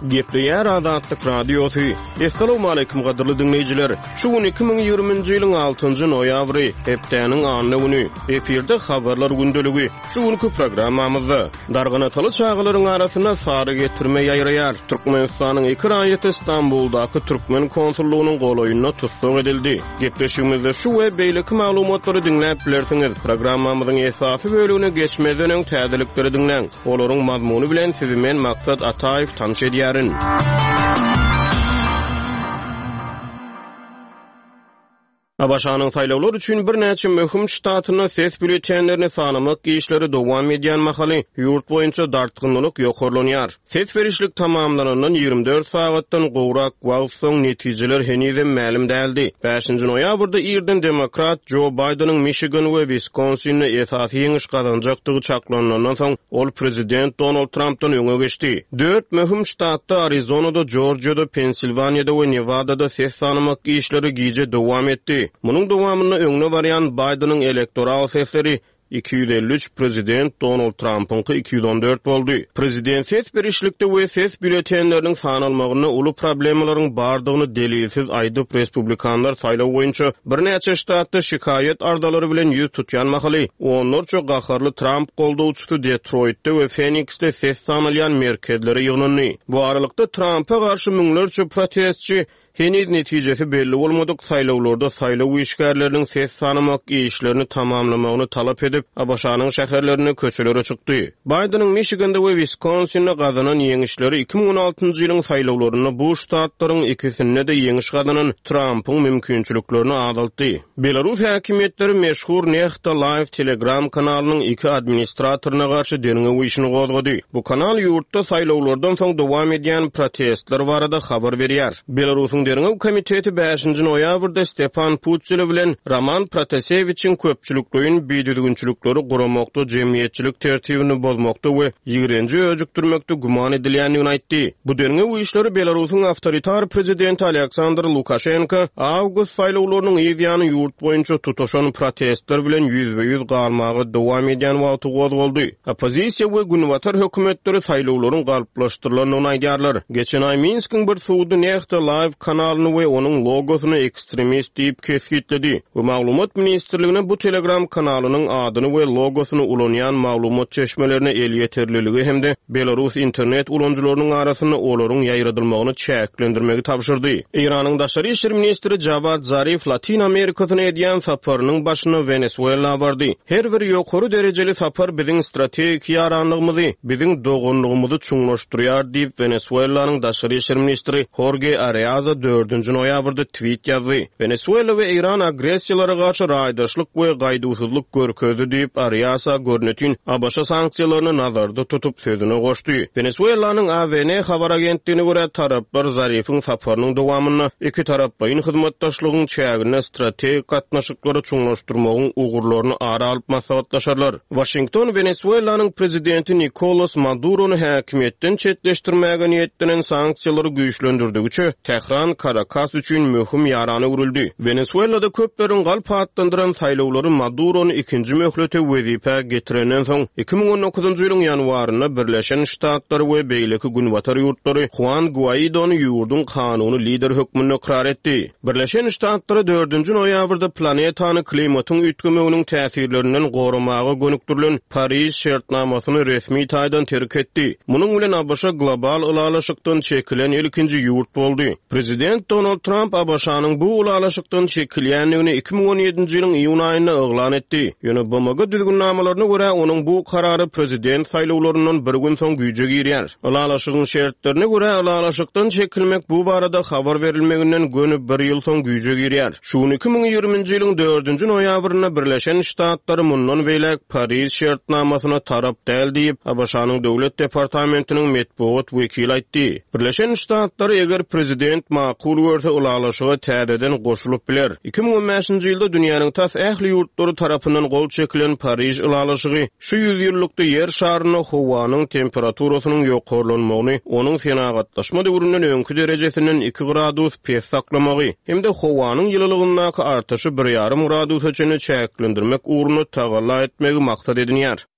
Gepleyer Azatlyk Radiosu. Assalamu alaykum gaderli dinleyijiler. Şu gün 2020-nji ýylyň 6-njy noýabry, hepdeniň anyny güni. Eferde habarlar gündöligi. Şu günkü programmamyzda darganatyly çağlaryň arasyna sary getirme ýaýraýar. Türkmenistanyň iki raýaty Istanbuldaky Türkmen konsullugynyň golaýyna tutsak edildi. Gepleşigimizde şu we beýleki maglumatlary dinläp bilersiňiz. Programmamyzyň esasy bölügine geçmeden öň täzelikleri dinleň. Olaryň mazmuny bilen sizi men Maksat Ataýew tanış edýär. Abaşanyň saýlawlar üçin bir näçe möhüm ştatyna ses bültenlerini sanamak işleri dowam edýän mahaly ýurt boýunça dartgynlyk ýokarlanýar. Ses berişlik tamamlanandan 24 sagatdan gowrak wagt soň netijeler henüz ma'lum däldi. 5-nji noýabrda irden demokrat Joe Bidenyň Michigan we Wisconsin'de esasy ýeňiş gazanjakdygy çaklanandan soň ol prezident Donald Trump'dan öňe geçdi. 4 möhüm ştatda Arizona'da, Georgia'da, Pennsylvania'da we Nevada'da ses sanamak işleri giýje dowam etdi. Munun dowamyna öňüne barýan Bidenyň elektoral sesleri 253, prezident Donald Trump'ınky 214 boldy. Prezident ses berişlikde we ses bültenleriniň sanalmagyna uly problemlaryň bardygyny delilsiz aýdyp respublikanlar saýlaw boýunça bir näçe ştatda şikayet ardalary bilen ýüz tutýan mahaly. Onlar çok gaharly Trump goldawçysy Detroit'te we Phoenix'te ses sanalýan merkezlere ýygnandy. Bu aralykda Trump'a garşy müňlerçe protestçi henüz netijesi belli bolmadyk saýlawlarda saýlaw işgärleriniň ses sanamak işlerini tamamlamagyny talap edip Abaşanyň şäherlerine köçelere çykdy. Bidenyň Michigan'da we Wisconsin'de gazanan ýeňişleri 2016-njy ýylyň saýlawlaryna bu ştatlaryň ikisinde de ýeňiş gazanan Trump'yň mümkinçiliklerini azaltdy. Belarus häkimetleri meşhur Nexta Live Telegram kanalynyň iki administratoryna garşy deniňe güýçini gozgady. Bu kanal ýurtda saýlawlardan soň dowam edýän protestler barada habar berýär. Belarusyň Deniňe komiteti 5-nji noýabrda Stepan Putsile bilen Roman Protaseviçiň köpçülikliğin biýdüdügünçilikleri guramakda jemgyýetçilik tertibini bozmakda we ýigrenji öjükdirmekde guman edilýändigini aýtdy. Bu deniňe bu işleri Belarusyň awtoritar prezidenti Aleksandr Lukashenko awgust saýlawlarynyň ýygyany ýurt boýunça tutuşan protestler bilen ýüzbe-ýüz galmagy dowam edýän wagty boldy. Opozisiýa we günwatar hökümetleri saýlawlaryň galplaşdyrylanyny aýdýarlar. Geçen ay Minskiň bir suwdy Nexta Live kanalyny we onuň logosyny ekstremist diýip kesgitledi. Bu maglumat ministrligine bu Telegram kanalynyň adyny we logosyny ulanýan maglumat çeşmelerine el ýeterliligi hemde Belarus internet ulanjylarynyň arasyna olaryň ýaýradylmagyny çäklendirmegi tapşyrdy. Iranyň daşary işler ministri Javad Zarif Latin Amerikasyna edýän saparynyň başyna Venezuela bardy. Her bir ýokary derejeli sapar biziň strategik ýaranlygymyzy, biziň dogunlygymyzy çuňlaşdyrýar diýip Venezuelanyň daşary işler ministri Jorge Arias 4-nji noýabrda tweet ýazdy. Venezuela we İran agressiýalara garşy raýdaşlyk we gaýdusuzlyk görkezdi diýip Arias görnetin Abaşa sanksiýalaryny nazarda tutup sözüne goşdy. Venezuelanyň AWN habar agentligine görä taraplar Zarifyň saparynyň dowamyny iki tarap baýyn hyzmatdaşlygyň çägine strategik gatnaşyklary çuňlaşdyrmagyň ugurlaryny ara alyp maslahatlaşarlar. Washington Venezuelanyň prezidenti Nicolás Maduro'nu häkimetden çetleşdirmäge niýetlenen sanksiýalary güýçlendirdigiçe Tehran Caracas üçin möhüm ýarany urildi. Venezuelada köpleriň galp atlandyran saýlawlary Maduro'nu ikinji möhlete wezipe getirenden soň 2019-njy ýylyň ýanwaryna Birleşen Ştatlar we beýleki günwatar ýurtlary Juan Guaido'nu ýurdun kanuny lider hökmüne ikrar etdi. Birleşen Ştatlar 4-nji noýabrda planetany klimatyň ütgemeginiň täsirlerinden goramaga gönükdirilen Paris şertnamasyny resmi taýdan terk etdi. Munyň bilen Abaşa global ulalaşykdan çekilen ilkinji ýurt boldy. Prezident Donald Trump Abaşanyň bu ulalaşykdan çekilýänligini 2017-nji ýylyň iýun aýynda eglan etdi. Ýöne BMG düzgünlamalaryna görä onuň bu karary prezident saýlawlaryndan bir gün soň güýje girýär. Ulalaşygyň şertlerine görä ulalaşykdan çekilmek bu barada habar berilmeginden gönüp bir ýyl soň güýje girýär. Şuny 2020-nji ýylyň 4-nji noýabryna Birleşen Ştatlary mundan beýlek Paris şertnamasyna tarap däl diýip Abaşanyň döwlet departamentiniň metbuat wekili aýtdy. Birleşen Ştatlar eger prezident makul görse ulalaşyga täzeden goşulyp biler. 2015-nji ýylda dünýäniň tas ähli ýurtlary tarapyndan gol çekilen Paris ulalaşygy şu 100 ýyllykda ýer şaryna howanyň temperaturasynyň ýokarlanmagyny, onuň fenagatlaşma döwründen öňkü derejesiniň 2 gradus pes saklamagy hemde howanyň ýylylygyndaky artaşy 1,5 gradusa çenli çäklendirmek uğruna tagalla etmegi maksat edilýär.